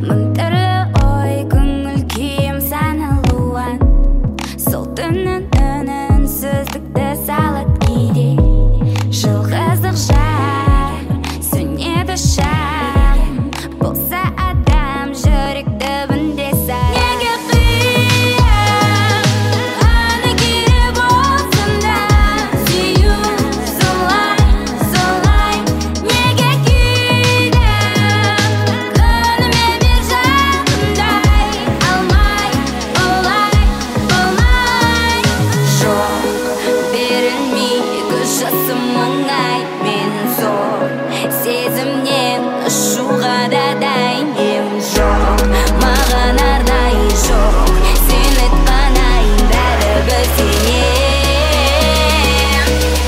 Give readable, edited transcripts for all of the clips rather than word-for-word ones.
Мынтырлы ой, көңіл күйім саналуан. Сол түннің үнсіздікті салат кейде. Жалғыздық жар, сөнеді шам. Болса адам жүрек түбінде сай. Неге қиын, аны керек болсын да. Сүю солай, солай. Неге күйдім, күніме бер жақындай. Алмай, олай, болмай. Жоқ, берілмейді жасым оңай. Мен зор сезімнен ұшуға да дайын. Жоқ, маған арнайы жоқ. Сен айтқан айын бәрібір сенем.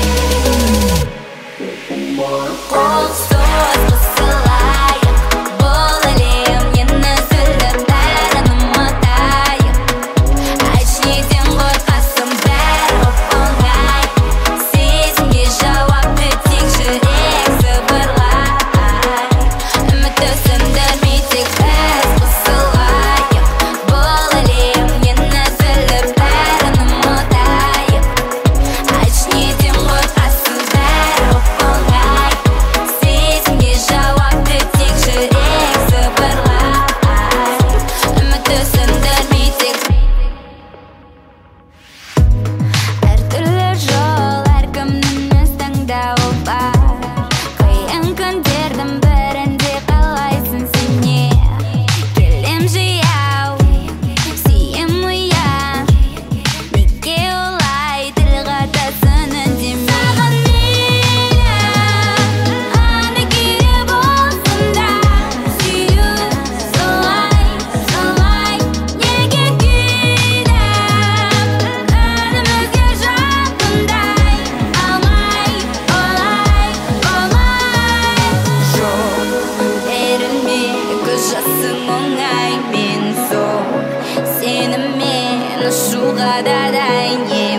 Қол соз қысылайық, бұл әлем нені үзіліп бәрін ұмытайық. Айтшы неден қорқасың, бәрі оп-оңай. Сезімге жауапты тек жүрек сыбырлай. Үмітті сөндірмей тек біз қысылайық, бұл әлем нені үзіліп бәрін ұмытайық. Айтшы неден қорқасың, бәрі оп-оңай. Сезімге жауапты тек жүрек сыбырлай. Үмітті сөндірмей тек. Әртүрлі жол, әркімнің өз таңдауы бар. Қиын күндердің бірінде қалайсың сене. Келем жияу, сүйем ұян. Неге олай тіл қатасың үндемей. Саған мейлі, аны керек болсын да. Сүю солай, солай. Неге күйдім, күнімізге жақындай. Алмай, олай, болмай. Жоқ, берілмейді жасың оңай. Мен сол сенімен ұшуға да дайын.